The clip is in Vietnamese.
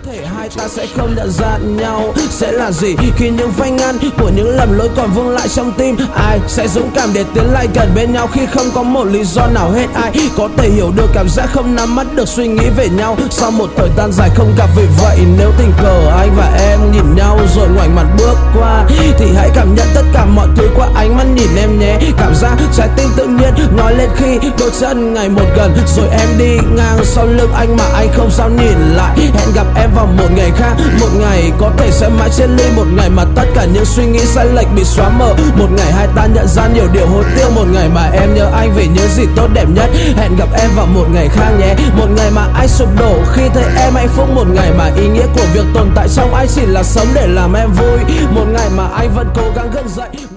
thể hai ta sẽ không nhận ra nhau. Sẽ là gì khi những vách ngăn của những lầm lỗi còn vương lại trong tim? Ai sẽ dũng cảm để tiến lại gần bên nhau khi không có một lý do nào hết? Ai có thể hiểu được cảm giác không nắm bắt được suy nghĩ về nhau sau một thời gian dài không gặp? Vì vậy nếu tình cờ anh và em nhìn nhau rồi ngoảnh mặt bước qua, thì hãy cảm nhận tất cả mọi thứ qua ánh mắt nhìn em nhé. Cảm giác trái tim tự nhiên nói lên khi đôi chân ngày một gần. Rồi em đi ngang sau lưng anh mà anh không sao nhìn lại. Hẹn gặp em vào một ngày khác, một ngày có thể sẽ mãi trên ly, một ngày mà tất cả những suy nghĩ sai lệch bị xóa mờ, một ngày hai ta nhận ra nhiều điều hối tiếc, một ngày mà em nhớ anh vì những gì tốt đẹp nhất. Hẹn gặp em vào một ngày khác nhé, một ngày mà anh sụp đổ khi thấy em hạnh phúc, một ngày mà ý nghĩa của việc tồn tại trong anh chỉ là sống để làm em vui, một ngày mà anh vẫn cố gắng gượng dậy.